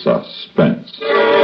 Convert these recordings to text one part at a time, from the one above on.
Suspense.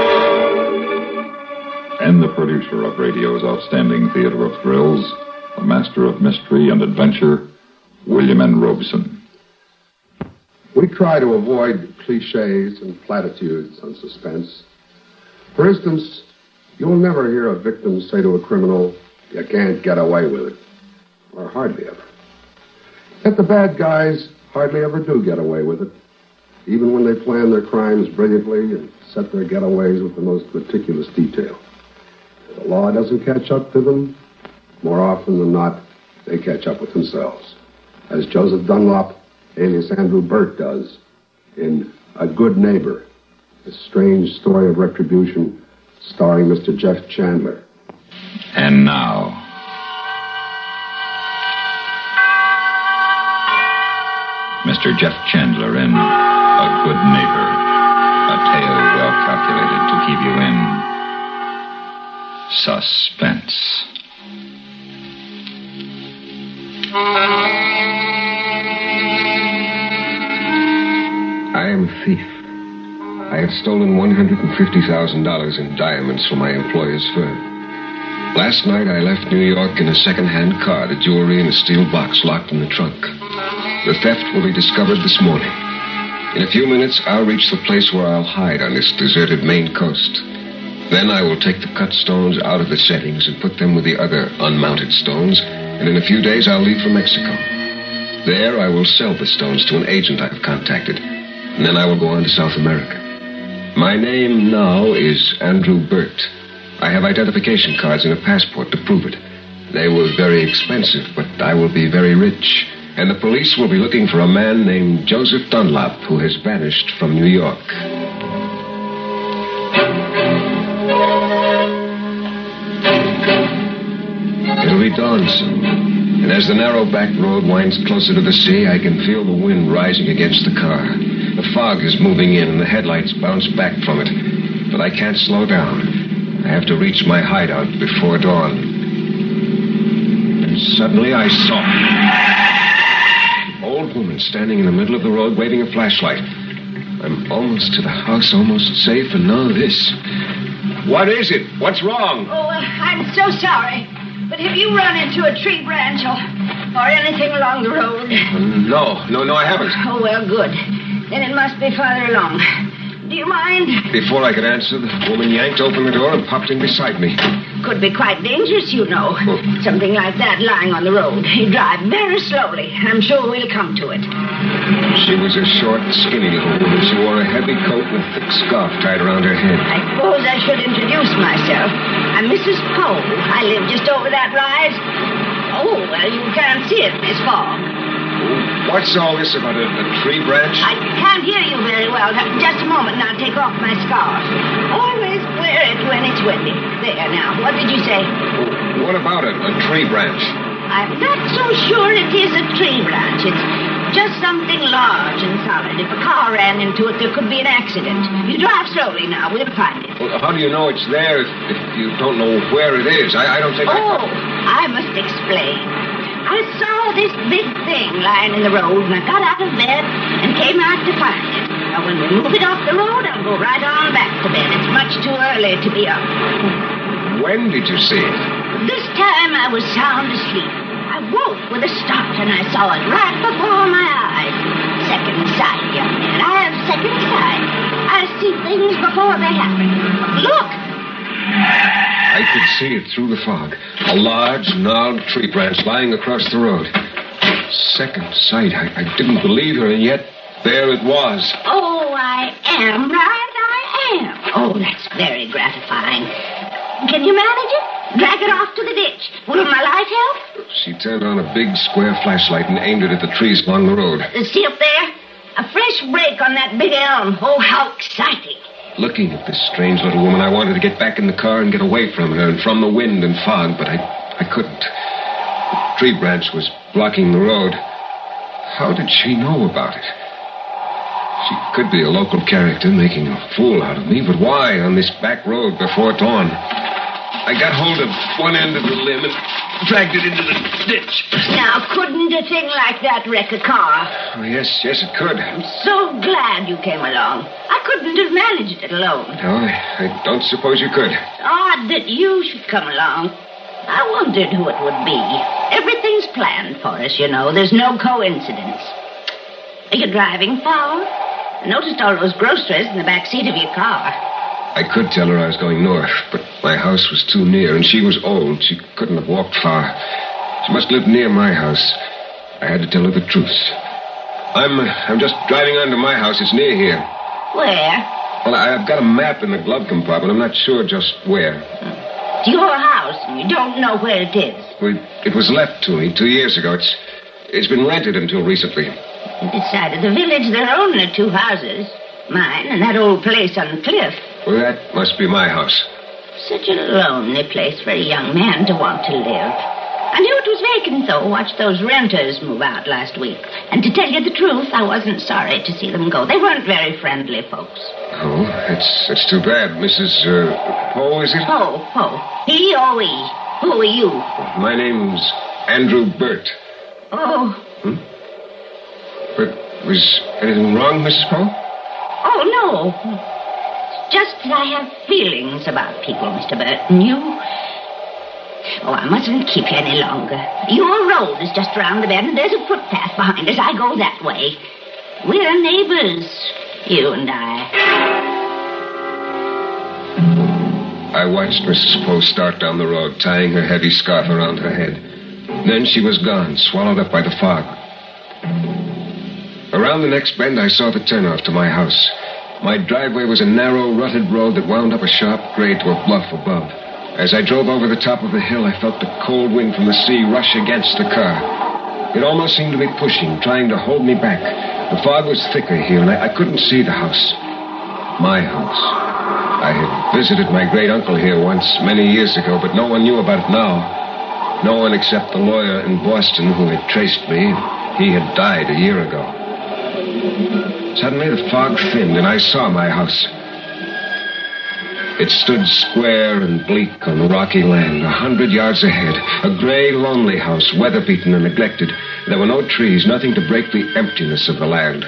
And the producer of radio's outstanding theater of thrills, a master of mystery and adventure, William N. Robson. We try to avoid cliches and platitudes on Suspense. For instance, you'll never hear a victim say to a criminal, "You can't get away with it." Or hardly ever. Yet the bad guys hardly ever do get away with it, even when they plan their crimes brilliantly and set their getaways with the most meticulous detail. If the law doesn't catch up to them, more often than not, they catch up with themselves. As Joseph Dunlop, alias Andrew Burt, does in A Good Neighbor, a strange story of retribution starring Mr. Jeff Chandler. And now, Mr. Jeff Chandler in A Good Neighbor, a tale well calculated to keep you in suspense. I am a thief. I have stolen $150,000 in diamonds from my employer's firm. Last night I left New York in a second-hand car, the jewelry in a steel box locked in the trunk. The theft will be discovered this morning. In a few minutes, I'll reach the place where I'll hide on this deserted Maine coast. Then I will take the cut stones out of the settings and put them with the other unmounted stones, and in a few days I'll leave for Mexico. There I will sell the stones to an agent I have contacted, and then I will go on to South America. My name now is Andrew Burt. I have identification cards and a passport to prove it. They were very expensive, but I will be very rich. And the police will be looking for a man named Joseph Dunlop, who has vanished from New York. It'll be dawn soon. And as the narrow back road winds closer to the sea, I can feel the wind rising against the car. The fog is moving in, and the headlights bounce back from it. But I can't slow down. I have to reach my hideout before dawn. And suddenly I saw an old woman standing in the middle of the road waving a flashlight. I'm almost to the house, almost safe, and now this. What is it? What's wrong? Oh, I'm so sorry. But have you run into a tree branch or anything along the road? No, I haven't. Oh, well, good. Then it must be farther along. Do you mind? Before I could answer, the woman yanked open the door and popped in beside me. Could be quite dangerous, you know. Oh. Something like that lying on the road. You drive very slowly. I'm sure we'll come to it. She was a short, skinny little woman. She wore a heavy coat and a thick scarf tied around her head. I suppose I should introduce myself. I'm Mrs. Poe. I live just over that rise. Oh, well, you can't see it in this fog. What's all this about a tree branch? I can't hear you very well. Just a moment, and I'll take off my scarf. Always wear it when it's windy. There, now, what did you say? What about a tree branch? I'm not so sure it is a tree branch. It's just something large and solid. If a car ran into it, there could be an accident. You drive slowly now. We'll find it. Well, how do you know it's there if you don't know where it is? I don't think I must explain. I saw this big thing lying in the road, and I got out of bed and came out to find it. Now, when we move it off the road, I'll go right on back to bed. It's much too early to be up. When did you see it? This time I was sound asleep. I woke with a start, and I saw it right before my eyes. Second sight, young man. I have second sight. I see things before they happen. Look! I could see it through the fog. A large, gnarled tree branch lying across the road. Second sight. I didn't believe her, and yet there it was. Oh, I am right. I am. Oh, that's very gratifying. Can you manage it? Drag it off to the ditch. Will my light help? She turned on a big square flashlight and aimed it at the trees along the road. See up there? A fresh break on that big elm. Oh, how exciting. Looking at this strange little woman, I wanted to get back in the car and get away from her and from the wind and fog, but I couldn't. The tree branch was blocking the road. How did she know about it? She could be a local character making a fool out of me, but why on this back road before dawn? I got hold of one end of the limb and dragged it into the ditch. Now, couldn't a thing like that wreck a car? Oh, yes, it could. I'm so glad you came along. I couldn't have managed it alone. No, I don't suppose you could. Odd that you should come along. I wondered who it would be. Everything's planned for us, you know. There's no coincidence. Are you driving far? I noticed all those groceries in the back seat of your car. I could tell her I was going north, but my house was too near, and she was old. She couldn't have walked far. She must live near my house. I had to tell her the truth. I'm just driving on to my house. It's near here. Where? Well, I've got a map in the glove compartment. I'm not sure just where. It's your house, and you don't know where it is. Well, it was left to me 2 years ago. It's been rented until recently. At this side of the village, there are only 2 houses. Mine and that old place on the cliff. Well, that must be my house. Such a lonely place for a young man to want to live. I knew it was vacant, though. Watched those renters move out last week. And to tell you the truth, I wasn't sorry to see them go. They weren't very friendly folks. Oh, that's too bad. Mrs. Poe, is it? Poe. P-O-E. Who are you? My name's Andrew Burt. Oh. But was anything wrong, Mrs. Poe? Oh, no. It's just that I have feelings about people, Mr. Burt. And you... Oh, I mustn't keep you any longer. Your road is just around the bend, and there's a footpath behind us. I go that way. We're neighbors, you and I. I watched Mrs. Poe start down the road, tying her heavy scarf around her head. Then she was gone, swallowed up by the fog. Around the next bend, I saw the turnoff to my house. My driveway was a narrow, rutted road that wound up a sharp grade to a bluff above. As I drove over the top of the hill, I felt the cold wind from the sea rush against the car. It almost seemed to be pushing, trying to hold me back. The fog was thicker here, and I couldn't see the house. My house. I had visited my great-uncle here once, many years ago, but no one knew about it now. No one except the lawyer in Boston who had traced me. He had died a year ago. Suddenly, the fog thinned, and I saw my house. It stood square and bleak on the rocky land, 100 yards ahead. A gray, lonely house, weather-beaten and neglected. There were no trees, nothing to break the emptiness of the land.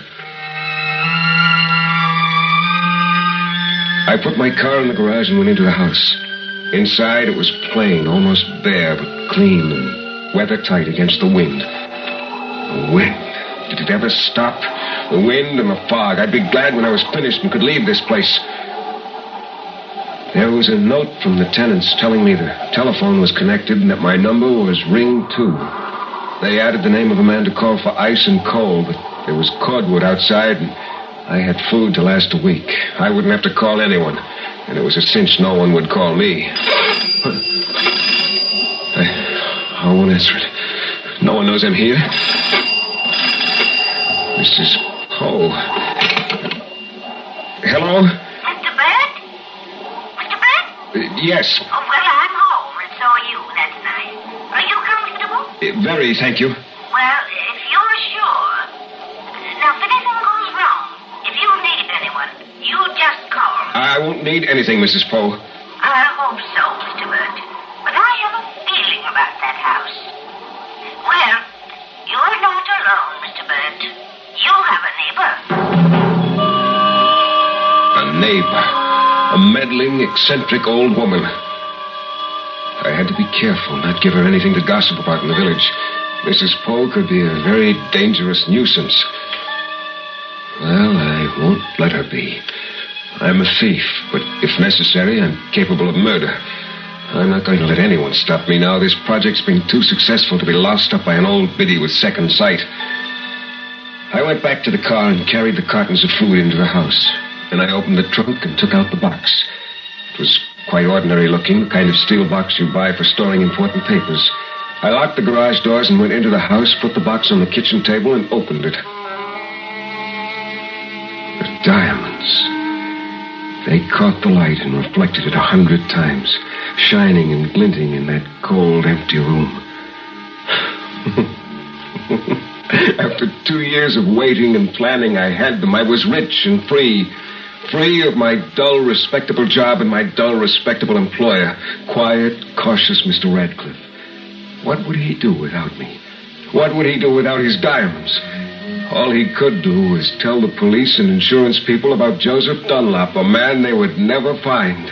I put my car in the garage and went into the house. Inside, it was plain, almost bare, but clean and weather-tight against the wind. The wind. Did it ever stop? The wind and the fog. I'd be glad when I was finished and could leave this place. There was a note from the tenants telling me the telephone was connected and that my number was Ring 2. They added the name of a man to call for ice and coal, but there was cordwood outside, and I had food to last a week. I wouldn't have to call anyone, and it was a cinch no one would call me. I won't answer it. No one knows I'm here. Mrs. Poe. Hello? Mr. Burt? Mr. Burt? Yes. Oh, well, I'm home, and so are you. That's nice. Are you comfortable? Very, thank you. Well, if you're sure. Now, if anything goes wrong, if you need anyone, you just call. I won't need anything, Mrs. Poe. I hope so, Mr. Burt. But I have a feeling about that house. Well, you're not alone, Mr. Burt. You have a neighbor. A neighbor. A meddling, eccentric old woman. I had to be careful, not give her anything to gossip about in the village. Mrs. Poe could be a very dangerous nuisance. Well, I won't let her be. I'm a thief, but if necessary, I'm capable of murder. I'm not going to let anyone stop me now. This project's been too successful to be lost up by an old biddy with second sight. I went back to the car and carried the cartons of food into the house. Then I opened the trunk and took out the box. It was quite ordinary looking, the kind of steel box you buy for storing important papers. I locked the garage doors and went into the house, put the box on the kitchen table, and opened it. The diamonds. They caught the light and reflected it 100 times, shining and glinting in that cold, empty room. After 2 years of waiting and planning, I had them. I was rich and free. Free of my dull, respectable job and my dull, respectable employer. Quiet, cautious Mr. Radcliffe. What would he do without me? What would he do without his diamonds? All he could do was tell the police and insurance people about Joseph Dunlop, a man they would never find.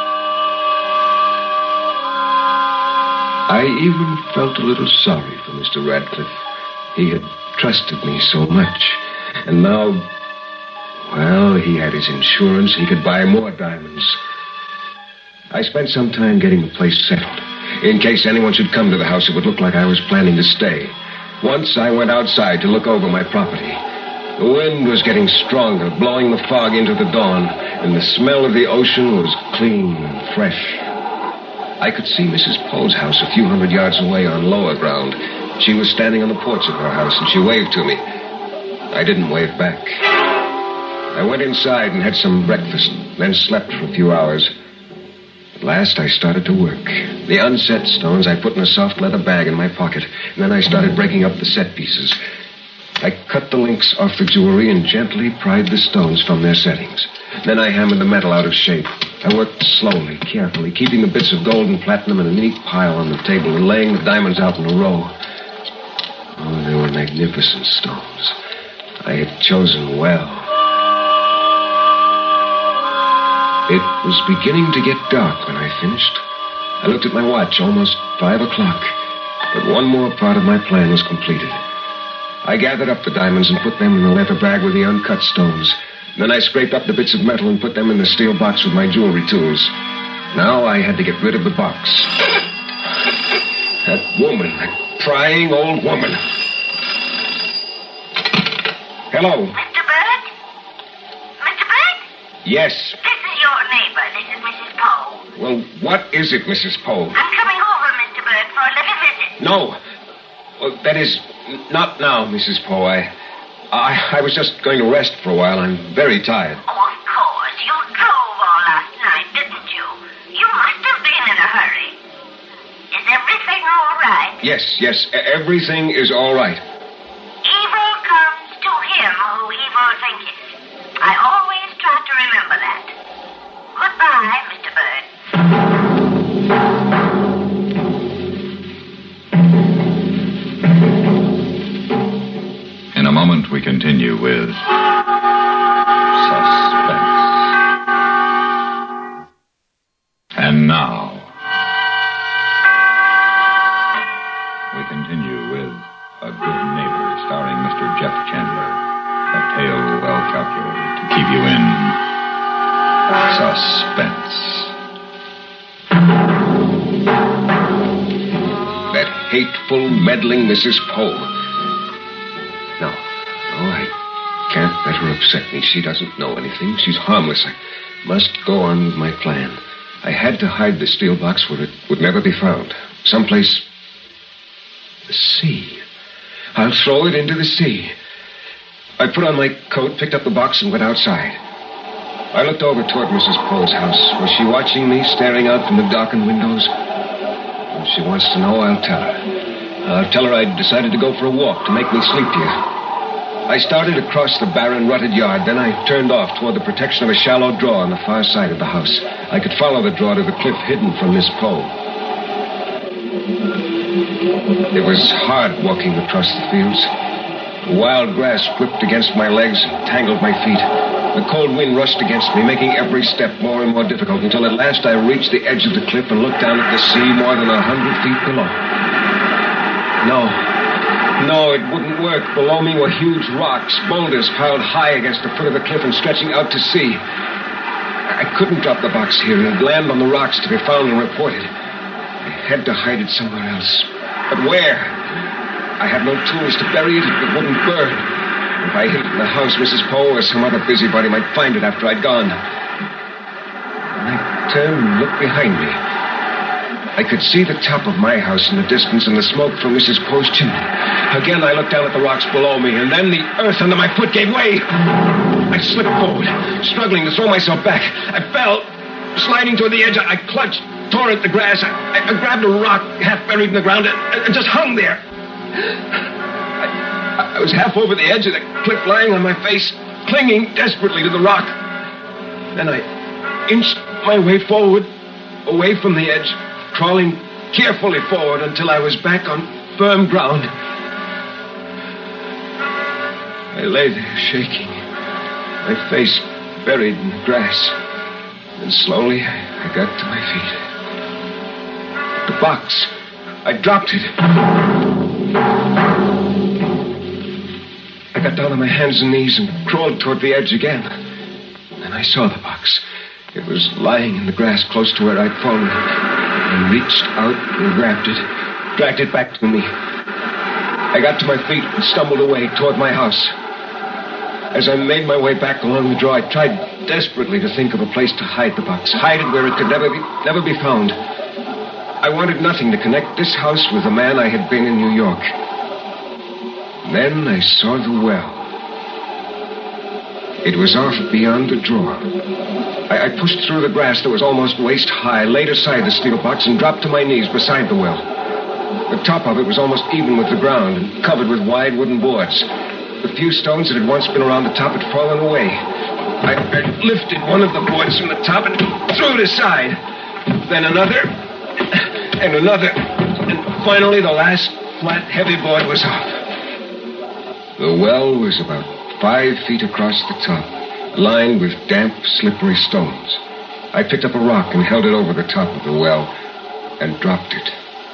I even felt a little sorry for Mr. Radcliffe. He had trusted me so much. And now, well, he had his insurance. He could buy more diamonds. I spent some time getting the place settled. In case anyone should come to the house, it would look like I was planning to stay. Once I went outside to look over my property. The wind was getting stronger, blowing the fog into the dawn, and the smell of the ocean was clean and fresh. I could see Mrs. Poe's house a few hundred yards away on lower ground. She was standing on the porch of her house, and she waved to me. I didn't wave back. I went inside and had some breakfast, then slept for a few hours. At last, I started to work. The unset stones I put in a soft leather bag in my pocket, and then I started breaking up the set pieces. I cut the links off the jewelry and gently pried the stones from their settings. Then I hammered the metal out of shape. I worked slowly, carefully, keeping the bits of gold and platinum in a neat pile on the table and laying the diamonds out in a row. Oh, they were magnificent stones. I had chosen well. It was beginning to get dark when I finished. I looked at my watch, almost 5 o'clock. But one more part of my plan was completed. I gathered up the diamonds and put them in the leather bag with the uncut stones. Then I scraped up the bits of metal and put them in the steel box with my jewelry tools. Now I had to get rid of the box. That woman, that prying old woman. Hello. Mr. Bird? Mr. Bird? Yes. This is your neighbor. This is Mrs. Poe. Well, what is it, Mrs. Poe? I'm coming over, Mr. Bird, for a little visit. No. Well, that is, not now, Mrs. Poe. I was just going to rest for a while. I'm very tired. Oh, of course. You drove all last night, didn't you? You must have been in a hurry. Is everything all right? Yes. Everything is all right. Evil comes to him who evil thinketh. I always try to remember that. Goodbye, Mr. Bird. In a moment, we continue with Suspense. And now, we continue with A Good Neighbor, starring Mr. Jeff Chandler. A tale well calculated to keep you in suspense. That hateful, meddling Mrs. Poe. No, I can't let her upset me. She doesn't know anything. She's harmless. I must go on with my plan. I had to hide the steel box where it would never be found. Someplace... the sea. I'll throw it into the sea. I put on my coat, picked up the box, and went outside. I looked over toward Mrs. Poe's house. Was she watching me, staring out from the darkened windows? If she wants to know, I'll tell her. I'll tell her I'd decided to go for a walk to make me sleepier. I started across the barren, rutted yard. Then I turned off toward the protection of a shallow draw on the far side of the house. I could follow the draw to the cliff hidden from Miss Poe. It was hard walking across the fields. The wild grass whipped against my legs and tangled my feet. The cold wind rushed against me, making every step more and more difficult, until at last I reached the edge of the cliff and looked down at the sea more than 100 feet below. No, it wouldn't work. Below me were huge rocks, boulders piled high against the foot of the cliff and stretching out to sea. I couldn't drop the box here and land on the rocks to be found and reported. I had to hide it somewhere else. But where? I had no tools to bury it. It wouldn't burn. If I hid it in the house, Mrs. Poe or some other busybody might find it after I'd gone. I turned and looked behind me. I could see the top of my house in the distance and the smoke from Mrs. Poe's chimney. Again, I looked down at the rocks below me, and then the earth under my foot gave way. I slipped forward, struggling to throw myself back. I fell, sliding toward the edge. I clutched, tore at the grass. I grabbed a rock half buried in the ground and just hung there. I was half over the edge of the cliff, lying on my face, clinging desperately to the rock. Then I inched my way forward, away from the edge, crawling carefully forward until I was back on firm ground. I lay there shaking, my face buried in the grass. And slowly, I got to my feet. The box. I dropped it. I got down on my hands and knees and crawled toward the edge again. And I saw the box. It was lying in the grass close to where I'd fallen. I reached out and grabbed it, dragged it back to me. I got to my feet and stumbled away toward my house. As I made my way back along the draw, I tried desperately to think of a place to hide the box, hide it where it could never be found. I wanted nothing to connect this house with the man I had been in New York. Then I saw the well. It was off beyond the draw. I pushed through the grass that was almost waist high, laid aside the steel box, and dropped to my knees beside the well. The top of it was almost even with the ground and covered with wide wooden boards. The few stones that had once been around the top had fallen away. I lifted one of the boards from the top and threw it aside. Then another, and another, and finally the last flat, heavy board was off. The well was about 5 feet across the top, lined with damp, slippery stones. I picked up a rock and held it over the top of the well and dropped it.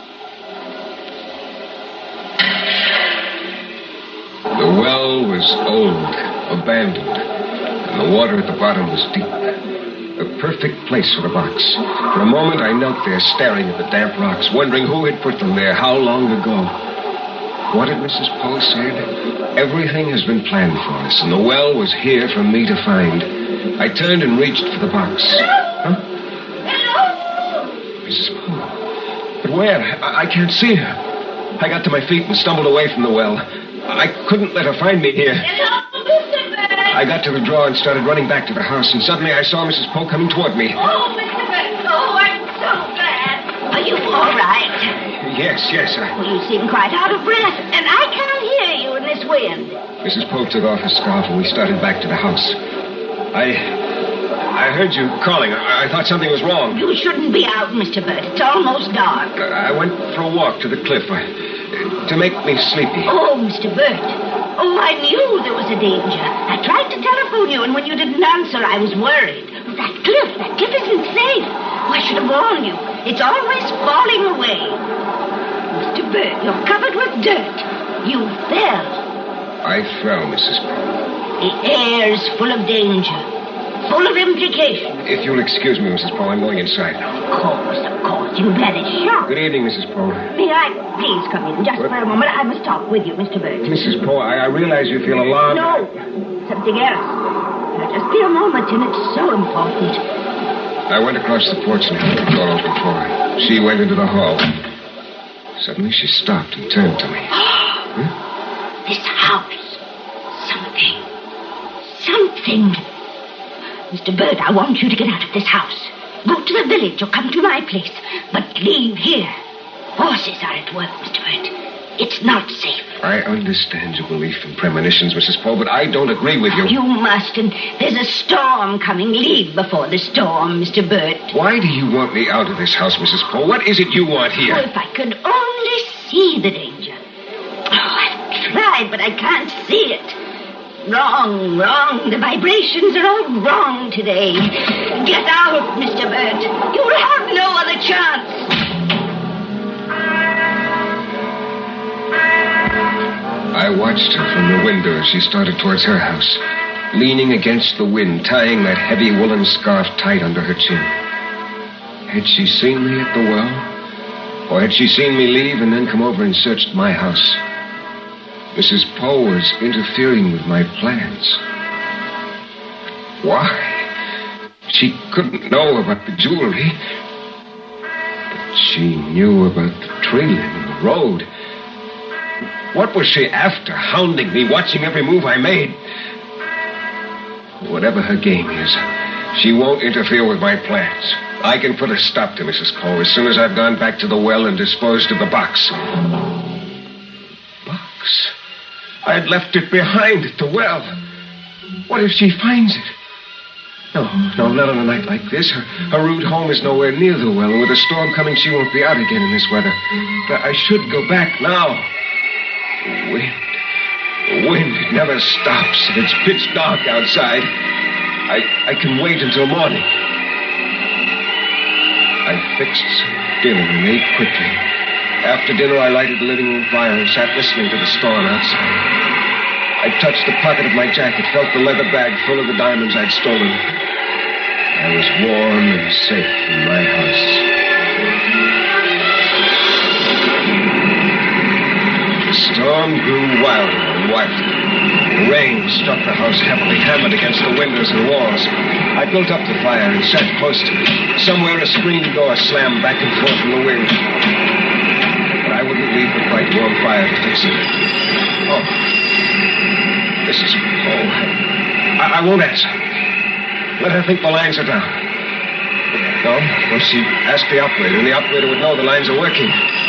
The well was old, abandoned, and the water at the bottom was deep. A perfect place for the box. For a moment, I knelt there staring at the damp rocks, wondering who had put them there, how long ago. What had Mrs. Poe said? Everything has been planned for us, and the well was here for me to find. I turned and reached for the box. Huh? Hello? Mrs. Poe. But where? I can't see her. I got to my feet and stumbled away from the well. I couldn't let her find me here. Hello, Mr. Bird. I got to the drawer and started running back to the house, and suddenly I saw Mrs. Poe coming toward me. Oh, Mr. Bird. Oh, I'm so glad. Are you all right? Yes. Well, you seem quite out of breath, and I can't hear you in this wind. Mrs. Poe took off her scarf, and we started back to the house. I heard you calling. I thought something was wrong. You shouldn't be out, Mr. Bird. It's almost dark. I went for a walk to the cliff to make me sleepy. Oh, Mr. Burt. Oh, I knew there was a danger. I tried to telephone you, and when you didn't answer, I was worried. That cliff isn't safe. Oh, I should have warned you. It's always falling away. Mr. Burt, you're covered with dirt. You fell. I fell, Mrs. Poe. The air's full of danger. Full of implications. If you'll excuse me, Mrs. Poe, I'm going inside now. Of course. You've had a shock. Good evening, Mrs. Poe. May I please come in just for a moment? I must talk with you, Mr. Bird. Mrs. Poe, I realize you feel alarmed. No, something else. Now, just be a moment, and it's so important. I went across the porch and held the door open for her. She went into the hall. Suddenly, she stopped and turned to me. This house. Something. Mr. Bird, I want you to get out of this house. Go to the village or come to my place. But leave here. Horses are at work, Mr. Bird. It's not safe. I understand your belief in premonitions, Mrs. Poe, but I don't agree with you. You must, and there's a storm coming. Leave before the storm, Mr. Bird. Why do you want me out of this house, Mrs. Poe? What is it you want here? Oh, if I could only see the danger. Oh, I've tried, but I can't see it. Wrong. The vibrations are all wrong today. Get out, Mr. Bird. You'll have no other chance. I watched her from the window as she started towards her house, leaning against the wind, tying that heavy woolen scarf tight under her chin. Had she seen me at the well? Or had she seen me leave and then come over and searched my house? Mrs. Poe was interfering with my plans. Why? She couldn't know about the jewelry. But she knew about the tree and the road. What was she after, hounding me, watching every move I made? Whatever her game is, she won't interfere with my plans. I can put a stop to Mrs. Poe as soon as I've gone back to the well and disposed of the box. Box? I had left it behind at the well. What if she finds it? No, not on a night like this. Her rude home is nowhere near the well, and with a storm coming, she won't be out again in this weather. But I should go back now. The wind, it never stops, and it's pitch dark outside. I can wait until morning. I fixed some dinner and ate quickly. After dinner, I lighted the living room fire and sat listening to the storm outside. I touched the pocket of my jacket, felt the leather bag full of the diamonds I'd stolen. I was warm and safe in my house. The storm grew wilder and wilder. The rain struck the house heavily, hammered against the windows and walls. I built up the fire and sat close to it. Somewhere a screen door slammed back and forth in the wind. But I wouldn't leave the bright, warm fire to fix it. Oh, Mrs. Poe. I won't answer. Let her think the lines are down. No, she asked the operator, and the operator would know the lines are working.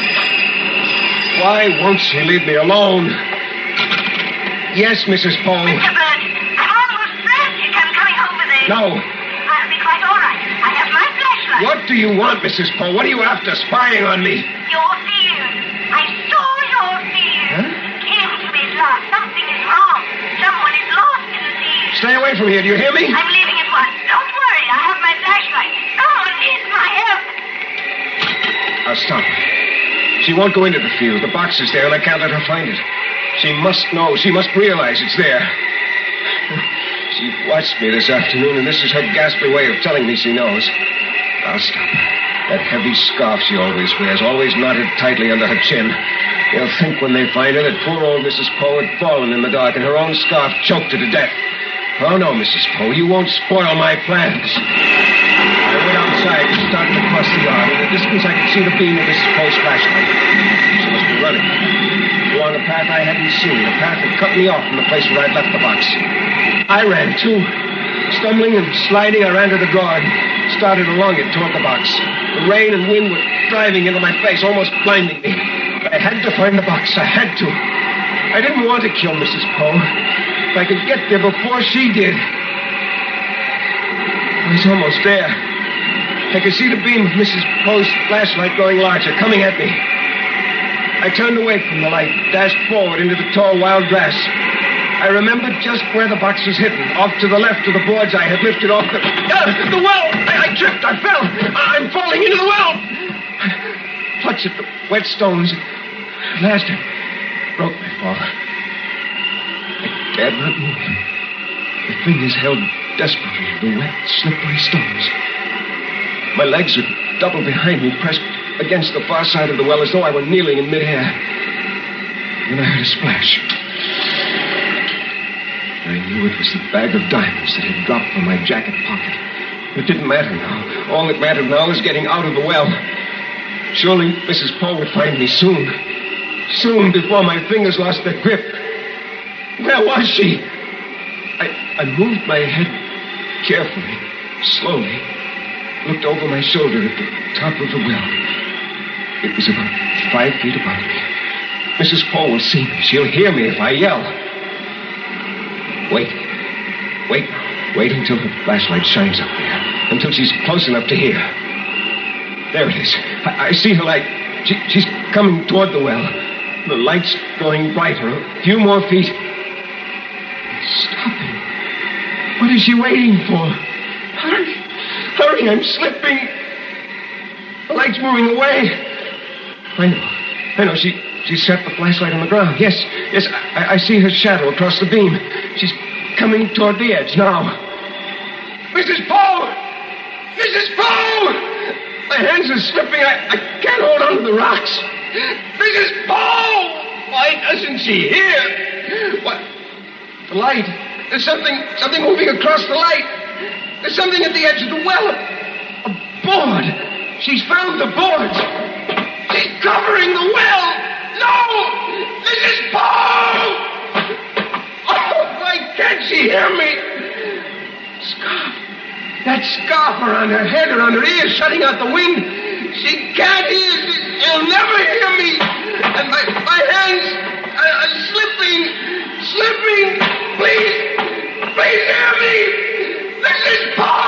Why won't she leave me alone? Yes, Mrs. Poe. Mr. Bird, I'm almost frantic. I'm coming over there. No. I'll be quite all right. I have my flashlight. What do you want, Mrs. Poe? What are you after, spying on me? Your field. I saw your field. Huh? It came to me at last. Something is wrong. Someone is lost in the field. Stay away from here. Do you hear me? I'm leaving at once. Don't worry. I have my flashlight. Someone needs my help. I'll stop her. She won't go into the field. The box is there, and I can't let her find it. She must know. She must realize it's there. She watched me this afternoon, and this is her ghastly way of telling me she knows. I'll stop her. That heavy scarf she always wears, always knotted tightly under her chin. They'll think when they find her that poor old Mrs. Poe had fallen in the dark and her own scarf choked her to death. Oh, no, Mrs. Poe, you won't spoil my plans. I went outside and started across the yard. In the distance, I could see the beam of Mrs. Poe's flashlight. She must be running. Along a path I hadn't seen, a path that cut me off from the place where I'd left the box. I ran, too. Stumbling and sliding, I ran to the drawer and started along it toward the box. The rain and wind were driving into my face, almost blinding me. But I had to find the box. I had to. I didn't want to kill Mrs. Poe. If I could get there before she did. I was almost there. I could see the beam of Mrs. Poe's flashlight growing larger, coming at me. I turned away from the light, dashed forward into the tall wild grass. I remembered just where the box was hidden, off to the left of the boards I had lifted off the well. I tripped. I fell. I'm falling into the well. I clutched at the wet stones. At last, I broke my fall. I dared not move. My fingers held desperately in the wet, slippery stones. My legs were doubled behind me, pressed against the far side of the well as though I were kneeling in midair. Then I heard a splash. I knew it was the bag of diamonds that had dropped from my jacket pocket. It didn't matter now. All that mattered now was getting out of the well. Surely Mrs. Poe would find me soon. Soon, before my fingers lost their grip. Where was she? I moved my head carefully, slowly, looked over my shoulder at the top of the well. It was about 5 feet above me. Mrs. Poe will see me. She'll hear me if I yell. Wait until the flashlight shines up there. Until she's close enough to hear. There it is. I see her light. She's coming toward the well. The light's growing brighter. A few more feet. It's stopping. What is she waiting for? Hurry, I'm slipping. The light's moving away. I know. She set the flashlight on the ground. Yes, I see her shadow across the beam. She's coming toward the edge now. Mrs. Poe! Mrs. Poe! My hands are slipping. I can't hold on to the rocks. Mrs. Poe! Why doesn't she hear? What? The light. There's something moving across the light. There's something at the edge of the well. A board. She's found the boards. She's covering the well. No! Mrs. Poe! Oh, why can't she hear me? Scarf. That scarf around her head, around her ears, shutting out the wind. She can't hear. She'll never hear me. And my hands are slipping. Please hear me. Mrs. Poe!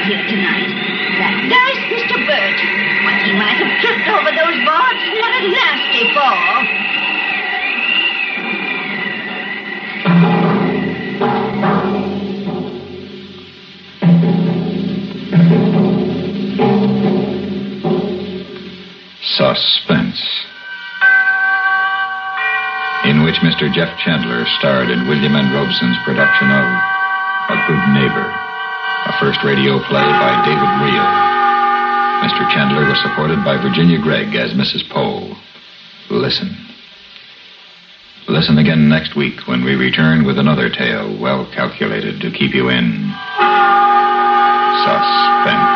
here tonight. That nice Mr. Burt. Why, he might have tripped over those boards and had a nasty fall. Suspense, in which Mr. Jeff Chandler starred in William N. Robeson's production of A Good Neighbor, a first radio play by David Reel. Mr. Chandler was supported by Virginia Gregg as Mrs. Poe. Listen. Listen again next week when we return with another tale well calculated to keep you in suspense.